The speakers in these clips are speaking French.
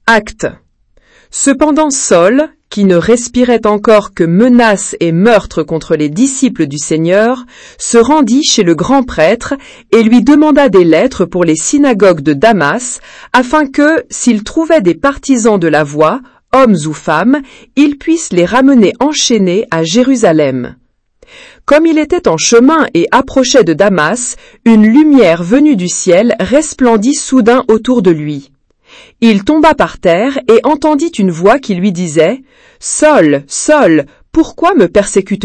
Actes. Cependant Saul, qui ne respirait encore que menaces et meurtres contre les disciples du Seigneur, se rendit chez le grand prêtre et lui demanda des lettres pour les synagogues de Damas, afin que, s'il trouvait des partisans de la voie, hommes ou femmes, il puisse les ramener enchaînés à Jérusalem. Comme il était en chemin et approchait de Damas, une lumière venue du ciel resplendit soudain autour de lui. Il tomba par terre et entendit une voix qui lui disait « Saul, Saul, pourquoi me persécutes-tu »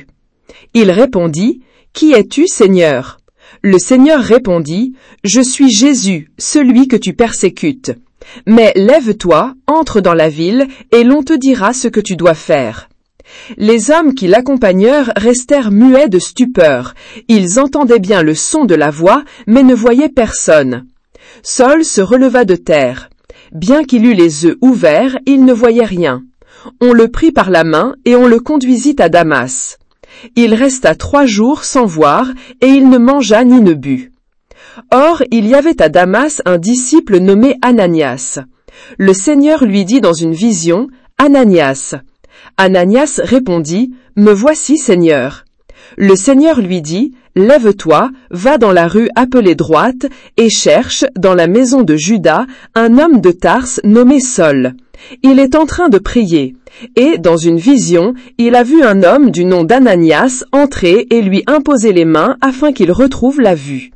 Il répondit « Qui es-tu, Seigneur » Le Seigneur répondit « Je suis Jésus, celui que tu persécutes. Mais lève-toi, entre dans la ville, et l'on te dira ce que tu dois faire. » Les hommes qui l'accompagnèrent restèrent muets de stupeur. Ils entendaient bien le son de la voix, mais ne voyaient personne. Saul se releva de terre. Bien qu'il eût les yeux ouverts, il ne voyait rien. On le prit par la main et on le conduisit à Damas. Il resta 3 jours sans voir, et il ne mangea ni ne but. Or, il y avait à Damas un disciple nommé Ananias. Le Seigneur lui dit dans une vision, « Ananias !» Ananias répondit, « Me voici, Seigneur. » Le Seigneur lui dit, « Lève-toi, va dans la rue appelée droite, et cherche, dans la maison de Juda, un homme de Tarse nommé Saul. Il est en train de prier. » Et, dans une vision, il a vu un homme du nom d'Ananias entrer et lui imposer les mains afin qu'il retrouve la vue.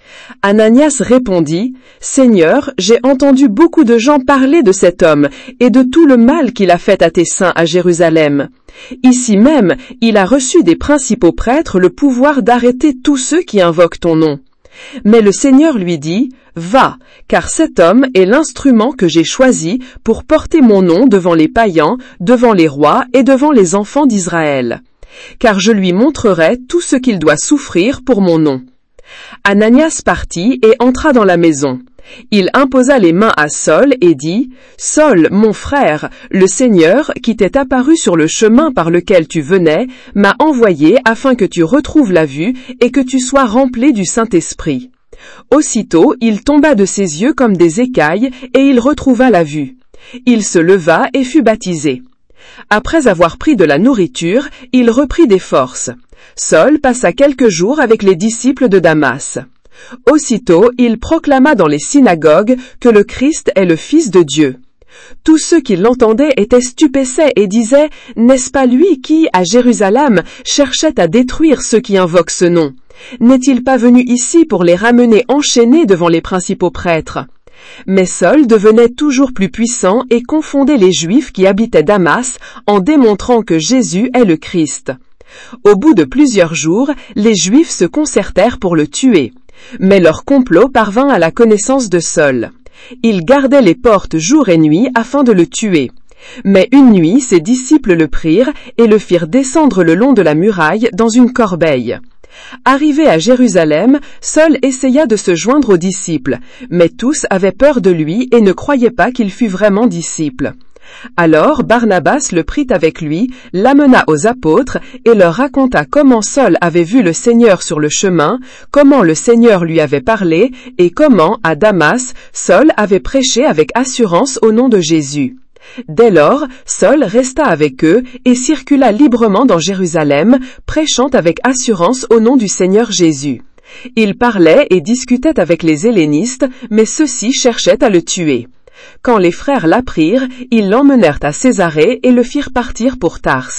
Ananias répondit, « Seigneur, j'ai entendu beaucoup de gens parler de cet homme et de tout le mal qu'il a fait à tes saints à Jérusalem. Ici même, il a reçu des principaux prêtres le pouvoir d'arrêter tous ceux qui invoquent ton nom. » Mais le Seigneur lui dit, « Va, car cet homme est l'instrument que j'ai choisi pour porter mon nom devant les païens, devant les rois et devant les enfants d'Israël. Car je lui montrerai tout ce qu'il doit souffrir pour mon nom. » Ananias partit et entra dans la maison. Il imposa les mains à Saul et dit, « Saul, mon frère, le Seigneur, qui t'est apparu sur le chemin par lequel tu venais, m'a envoyé afin que tu retrouves la vue et que tu sois rempli du Saint-Esprit. » Aussitôt, il tomba de ses yeux comme des écailles et il retrouva la vue. Il se leva et fut baptisé. Après avoir pris de la nourriture, il reprit des forces. Saul passa quelques jours avec les disciples de Damas. Aussitôt, il proclama dans les synagogues que le Christ est le Fils de Dieu. Tous ceux qui l'entendaient étaient stupéfaits et disaient « N'est-ce pas lui qui, à Jérusalem, cherchait à détruire ceux qui invoquent ce nom? N'est-il pas venu ici pour les ramener enchaînés devant les principaux prêtres ?» Mais Saul devenait toujours plus puissant et confondait les Juifs qui habitaient Damas en démontrant que Jésus est le Christ. Au bout de plusieurs jours, les Juifs se concertèrent pour le tuer. Mais leur complot parvint à la connaissance de Saul. Il gardait les portes jour et nuit afin de le tuer. Mais une nuit, ses disciples le prirent et le firent descendre le long de la muraille dans une corbeille. Arrivé à Jérusalem, Saul essaya de se joindre aux disciples, mais tous avaient peur de lui et ne croyaient pas qu'il fût vraiment disciple. Alors Barnabas le prit avec lui, l'amena aux apôtres et leur raconta comment Saul avait vu le Seigneur sur le chemin, comment le Seigneur lui avait parlé et comment, à Damas, Saul avait prêché avec assurance au nom de Jésus. Dès lors, Saul resta avec eux et circula librement dans Jérusalem, prêchant avec assurance au nom du Seigneur Jésus. Il parlait et discutait avec les hellénistes, mais ceux-ci cherchaient à le tuer. Quand les frères l'apprirent, ils l'emmenèrent à Césarée et le firent partir pour Tarse.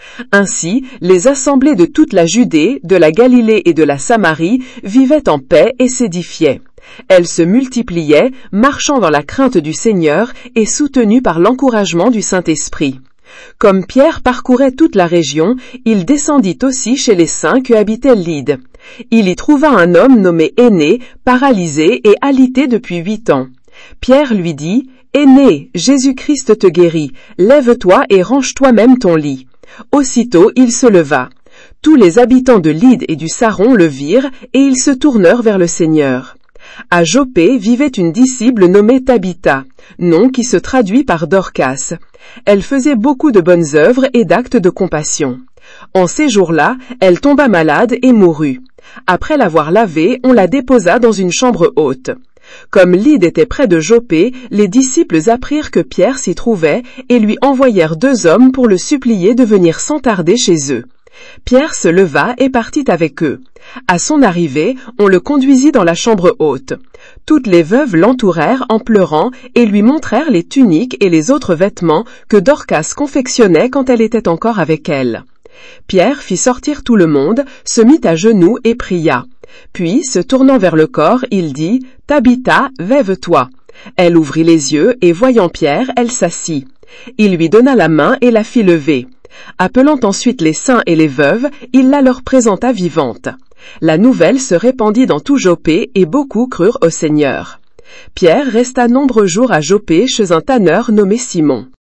Ainsi, les assemblées de toute la Judée, de la Galilée et de la Samarie vivaient en paix et s'édifiaient. Elles se multipliaient, marchant dans la crainte du Seigneur et soutenues par l'encouragement du Saint-Esprit. Comme Pierre parcourait toute la région, il descendit aussi chez les saints qui habitaient Lyde. Il y trouva un homme nommé Énée, paralysé et alité depuis 8 ans. Pierre lui dit, « Énée, Jésus-Christ te guérit, lève-toi et range toi-même ton lit. » Aussitôt il se leva. Tous les habitants de Lyde et du Saron le virent, et ils se tournèrent vers le Seigneur. À Joppé vivait une disciple nommée Tabitha, nom qui se traduit par Dorcas. Elle faisait beaucoup de bonnes œuvres et d'actes de compassion. En ces jours-là, elle tomba malade et mourut. Après l'avoir lavée, on la déposa dans une chambre haute. Comme Lyde était près de Joppé, les disciples apprirent que Pierre s'y trouvait et lui envoyèrent 2 hommes pour le supplier de venir sans tarder chez eux. Pierre se leva et partit avec eux. À son arrivée, on le conduisit dans la chambre haute. Toutes les veuves l'entourèrent en pleurant et lui montrèrent les tuniques et les autres vêtements que Dorcas confectionnait quand elle était encore avec elle. Pierre fit sortir tout le monde, se mit à genoux et pria. Puis, se tournant vers le corps, il dit « Tabitha, lève-toi ». Elle ouvrit les yeux et voyant Pierre, elle s'assit. Il lui donna la main et la fit lever. Appelant ensuite les saints et les veuves, il la leur présenta vivante. La nouvelle se répandit dans tout Joppé et beaucoup crurent au Seigneur. Pierre resta nombreux jours à Joppé chez un tanneur nommé Simon.